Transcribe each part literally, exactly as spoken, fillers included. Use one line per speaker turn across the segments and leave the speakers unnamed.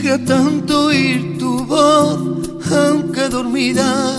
alegra tanto oír tu voz, aunque dormida.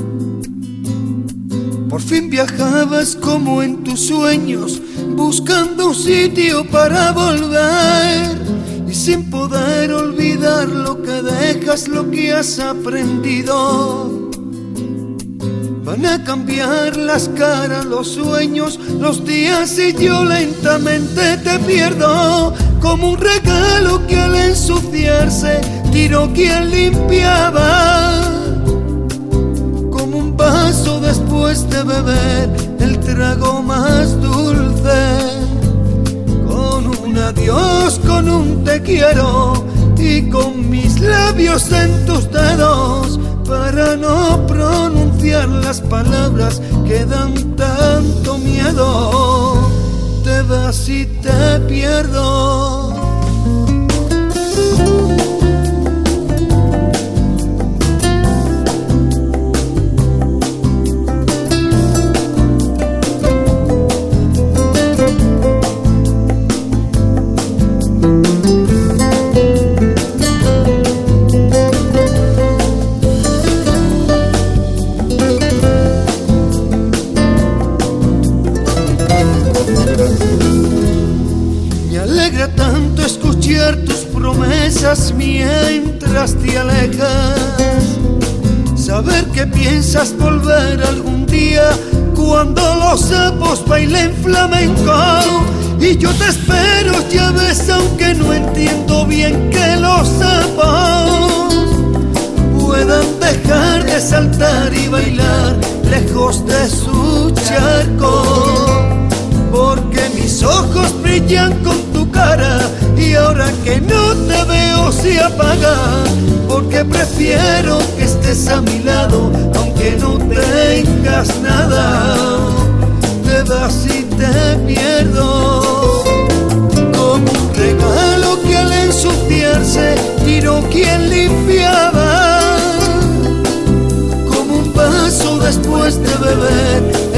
Por fin viajabas como en tus sueños, buscando un sitio para volver. Y sin poder olvidar lo que dejas, lo que has aprendido. Van a cambiar las caras, los sueños, los días, y yo lentamente te pierdo. Como un regalo que al ensuciarse tiró quien limpiaba. Como un vaso después de beber el trago más dulce. Con un adiós, con un te quiero, y con mis labios en tus dedos, para no pronunciar las palabras que dan tanto miedo. Te vas y te pierdo. Me alegra tanto escuchar tus promesas mientras te alejas. Saber que piensas volver algún día cuando los sapos bailen flamenco. Y yo te espero, ya ves, aunque no entiendo bien que los sapos puedan dejar de saltar y bailar lejos de su charco. Porque mis ojos brillan con tu cara, y ahora que no te veo se apaga. Porque prefiero que estés a mi lado, aunque no tengas nada. Te vas y te pierdo. Como un regalo que al ensuciarse tiró quien limpiaba. Como un vaso después de beber